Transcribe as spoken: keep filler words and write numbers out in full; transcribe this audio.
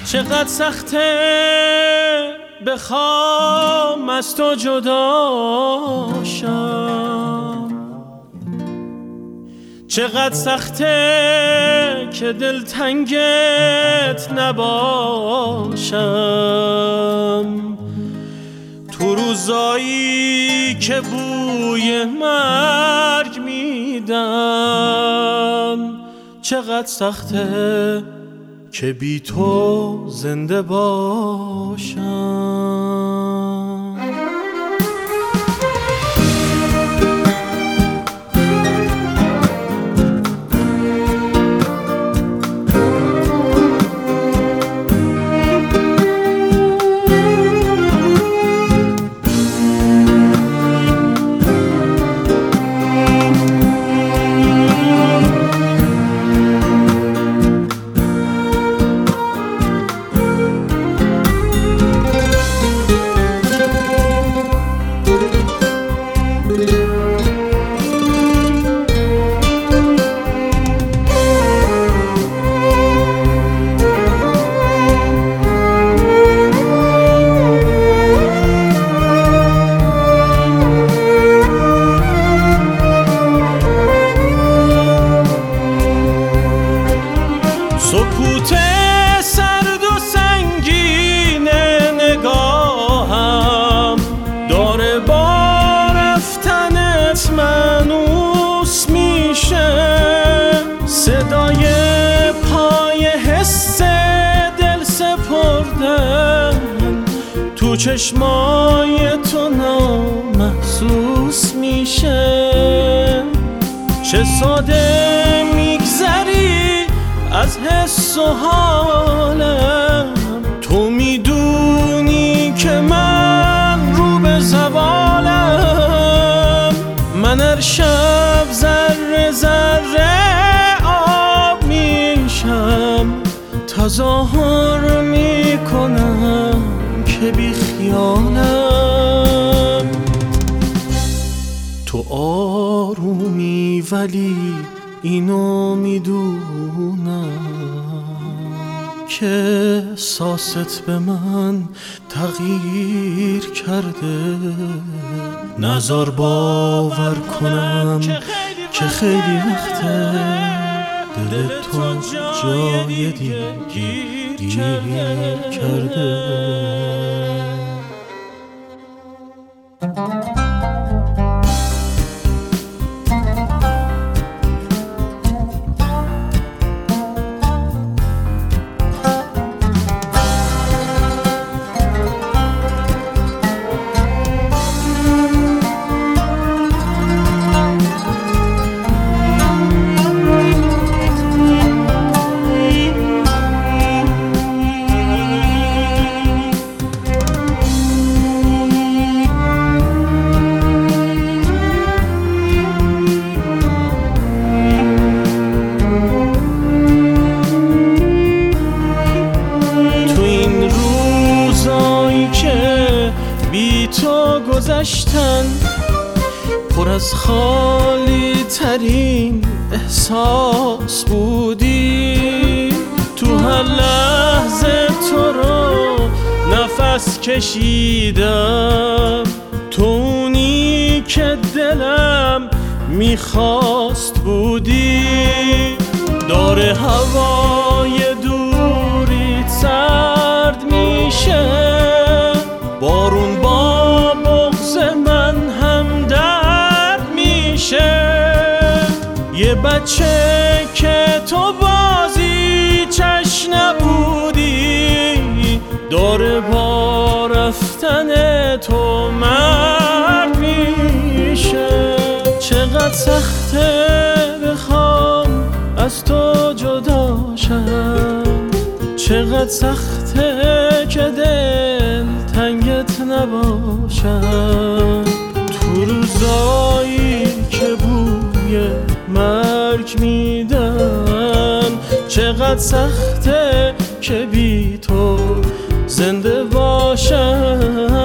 چقدر سخته بخوام از تو جدا شم، چقدر سخته که دلتنگت نباشم. تو روزایی که بوی مرگ میدم، چقدر سخته که بی تو زنده باشم. سکوت سرد و سنگین نگاهم داره با رفتنت منوس میشه. صدای پای حس دل سپردن تو چشمای تو نامحسوس میشه. چه ساده میگذری از حس و حالم، تو میدونی که من رو به زوالم. من هر شب ذره ذره آب میشم، تظاهر میکنم که بی خیالم. تو آرومی ولی اینو میدونم که احساست به من تغییر کرده. نذار باور کنم که خیلی وقته دل تو جای دیگه گیر کرده. تو گذشتن پر از خالی ترین احساس بودی. تو هر لحظه تو رو نفس کشیدم، تو اونی که دلم میخواست بودی. داره هوای دوری سرد میشه، بارون با بغض من هم درد میشه. یه بچه که تو بازی چش نبودی، داره با رفتن تو مرد میشه. چقدر سخته بخوام از تو جدا شم، چقدر سخته که دل تنگت نباشم. تو روزایی که بوی مرگ میدم، چقدر سخته که بی تو زنده باشم.